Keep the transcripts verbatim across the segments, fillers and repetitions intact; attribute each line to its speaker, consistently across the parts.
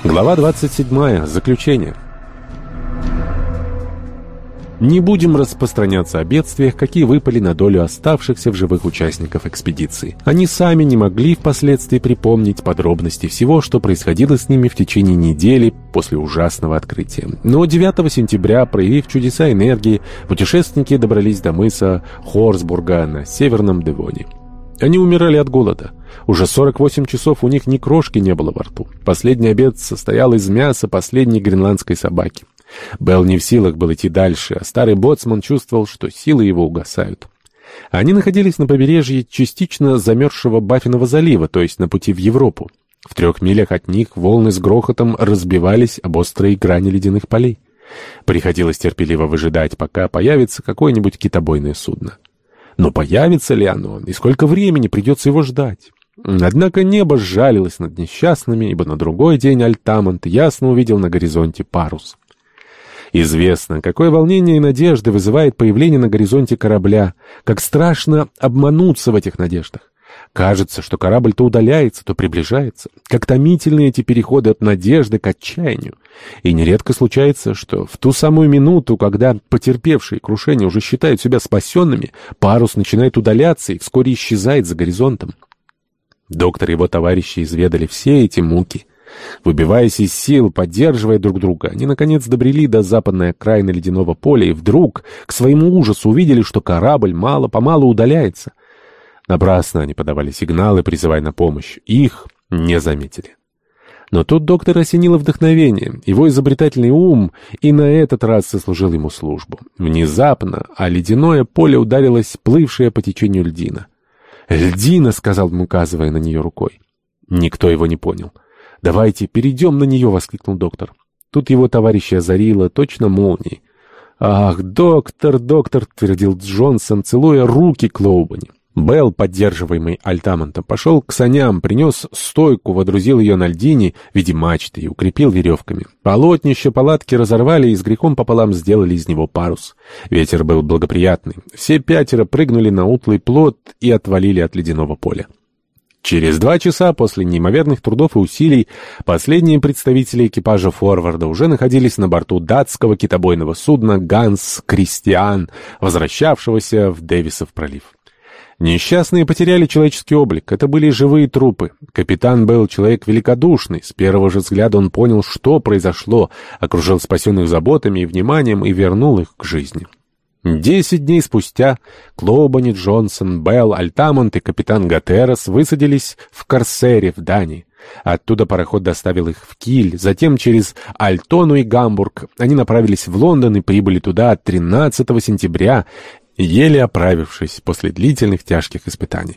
Speaker 1: Глава двадцать седьмая. Заключение. Не будем распространяться о бедствиях, какие выпали на долю оставшихся в живых участников экспедиции. Они сами не могли впоследствии припомнить подробности всего, что происходило с ними в течение недели после ужасного открытия. Но девятого сентября, проявив чудеса энергии, путешественники добрались до мыса Хорсбурга на Северном Девоне. Они умирали от голода. Уже сорок восемь часов у них ни крошки не было во рту. Последний обед состоял из мяса последней гренландской собаки. Белл не в силах был идти дальше, а старый боцман чувствовал, что силы его угасают. Они находились на побережье частично замерзшего Баффинова залива, то есть на пути в Европу. В трех милях от них волны с грохотом разбивались об острые грани ледяных полей. Приходилось терпеливо выжидать, пока появится какое-нибудь китобойное судно. Но появится ли оно, и сколько времени придется его ждать? Однако небо сжалилось над несчастными, ибо на другой день Альтамонт ясно увидел на горизонте парус. Известно, какое волнение и надежды вызывает появление на горизонте корабля, как страшно обмануться в этих надеждах. Кажется, что корабль то удаляется, то приближается. Как томительны эти переходы от надежды к отчаянию. И нередко случается, что в ту самую минуту, когда потерпевшие крушение уже считают себя спасенными, парус начинает удаляться и вскоре исчезает за горизонтом. Доктор и его товарищи изведали все эти муки. Выбиваясь из сил, поддерживая друг друга, они, наконец, добрели до западной окраины ледяного поля и вдруг, к своему ужасу, увидели, что корабль мало-помалу удаляется. Напрасно они подавали сигналы, призывая на помощь. Их не заметили. Но тут доктор осенило вдохновение. Его изобретательный ум и на этот раз сослужил ему службу. Внезапно о ледяное поле ударилась плывшая по течению льдина. «Льдина!» — сказал он, указывая на нее рукой. Никто его не понял. «Давайте перейдем на нее!» — воскликнул доктор. Тут его товарища озарило точно молнией. «Ах, доктор, доктор!» — твердил Джонсон, целуя руки Клоубани. Белл, поддерживаемый Альтамонтом, пошел к саням, принес стойку, водрузил ее на льдине в виде мачты и укрепил веревками. Полотнище палатки разорвали и с грехом пополам сделали из него парус. Ветер был благоприятный. Все пятеро прыгнули на утлый плот и отвалили от ледяного поля. Через два часа после неимоверных трудов и усилий последние представители экипажа форварда уже находились на борту датского китобойного судна «Ганс Кристиан», возвращавшегося в Дэвисов пролив. Несчастные потеряли человеческий облик. Это были живые трупы. Капитан был человек великодушный. С первого же взгляда он понял, что произошло, окружил спасенных заботами и вниманием и вернул их к жизни. Десять дней спустя Клоубани, Джонсон, Белл, Альтамонт и капитан Гатерос высадились в Корсере в Дании. Оттуда пароход доставил их в Киль, затем через Альтону и Гамбург. Они направились в Лондон и прибыли туда тринадцатого сентября, еле оправившись после длительных тяжких испытаний.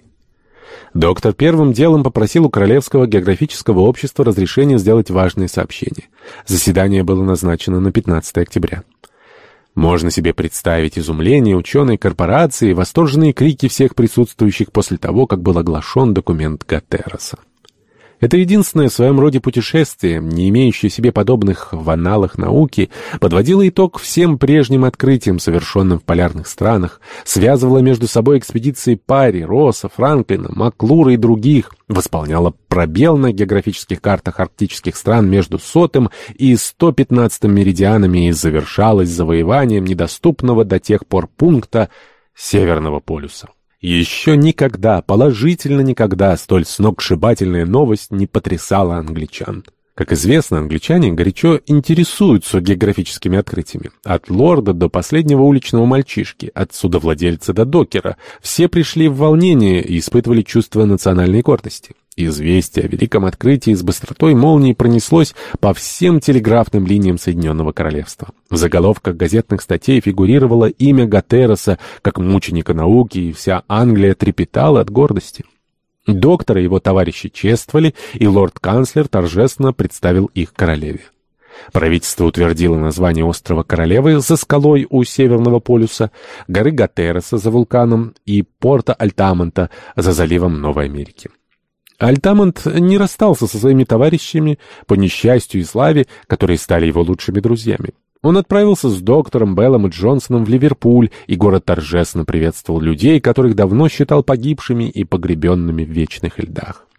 Speaker 1: Доктор первым делом попросил у Королевского географического общества разрешения сделать важное сообщение. Заседание было назначено на пятнадцатое октября. Можно себе представить изумление ученой корпорации и восторженные крики всех присутствующих после того, как был оглашен документ Гатероса. Это единственное в своем роде путешествие, не имеющее себе подобных в аналах науки, подводило итог всем прежним открытиям, совершенным в полярных странах, связывало между собой экспедиции Парри, Росса, Франклина, Маклура и других, восполняло пробел на географических картах арктических стран между сотым и сто пятнадцатым меридианами и завершалось завоеванием недоступного до тех пор пункта Северного полюса. Еще никогда, положительно никогда, столь сногсшибательная новость не потрясала англичан. Как известно, англичане горячо интересуются географическими открытиями. От лорда до последнего уличного мальчишки, от судовладельца до докера. Все пришли в волнение и испытывали чувство национальной гордости. Известие о великом открытии с быстротой молнии пронеслось по всем телеграфным линиям Соединенного Королевства. В заголовках газетных статей фигурировало имя Гатероса как мученика науки, и вся Англия трепетала от гордости. Доктора и его товарищи чествовали, и лорд-канцлер торжественно представил их королеве. Правительство утвердило название острова Королевы за скалой у Северного полюса, горы Гатероса за вулканом и порта Альтамонта за заливом Новой Америки. Альтамонт не расстался со своими товарищами по несчастью и славе, которые стали его лучшими друзьями. Он отправился с доктором Беллом и Джонсоном в Ливерпуль, и город торжественно приветствовал людей, которых давно считал погибшими и погребенными в вечных льдах.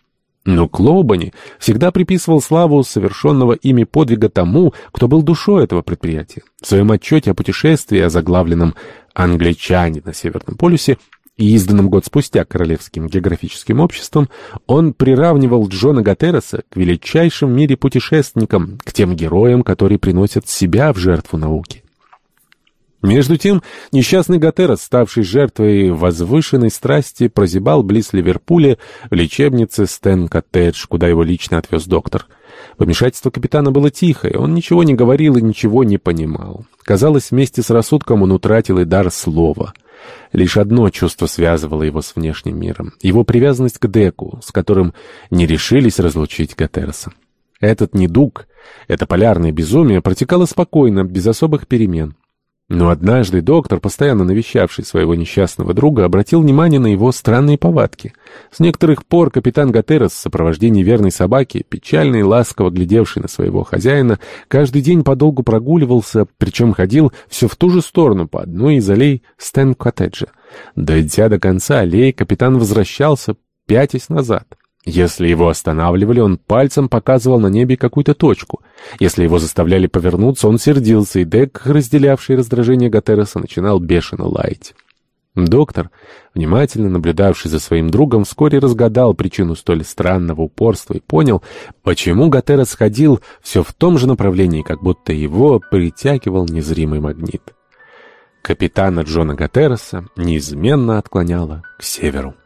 Speaker 1: Но Клоубани всегда приписывал славу совершенного ими подвига тому, кто был душой этого предприятия. В своем отчете о путешествии, озаглавленном «Англичане на Северном полюсе» и изданном год спустя Королевским географическим обществом, он приравнивал Джона Гатерреса к величайшим в мире путешественникам, к тем героям, которые приносят себя в жертву науки. Между тем, несчастный Гатеррес, ставший жертвой возвышенной страсти, прозябал близ Ливерпуля в лечебнице Стэн-Коттедж, куда его лично отвез доктор. Помешательство капитана было тихое, он ничего не говорил и ничего не понимал. Казалось, вместе с рассудком он утратил и дар слова. Лишь одно чувство связывало его с внешним миром — его привязанность к Деку, с которым не решились разлучить Гатерреса. Этот недуг, это полярное безумие протекало спокойно, без особых перемен. Но однажды доктор, постоянно навещавший своего несчастного друга, обратил внимание на его странные повадки. С некоторых пор капитан Гатеррес в сопровождении верной собаки, печально и ласково глядевший на своего хозяина, каждый день подолгу прогуливался, причем ходил все в ту же сторону, по одной из аллей Стэн-Коттеджа. Дойдя до конца аллеи, капитан возвращался, пятясь назад. Если его останавливали, он пальцем показывал на небе какую-то точку. Если его заставляли повернуться, он сердился, и Дек, разделявший раздражение Гатерреса, начинал бешено лаять. Доктор, внимательно наблюдавший за своим другом, вскоре разгадал причину столь странного упорства и понял, почему Гатеррес ходил все в том же направлении, как будто его притягивал незримый магнит. Капитана Джона Гатерреса неизменно отклоняло к северу.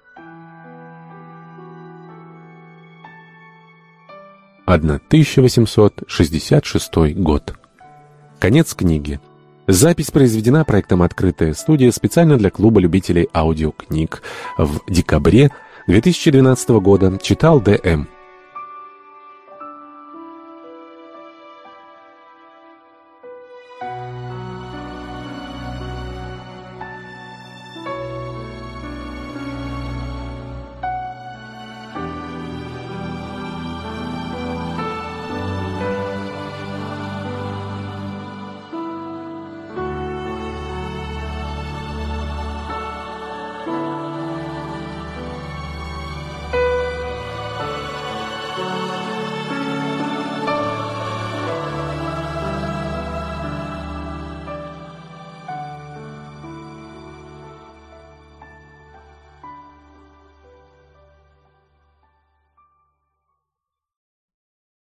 Speaker 1: тысяча восемьсот шестьдесят шестой год. Конец книги. Запись произведена проектом «Открытая студия» специально для клуба любителей аудиокниг. В декабре две тысячи двенадцатого года читал Д М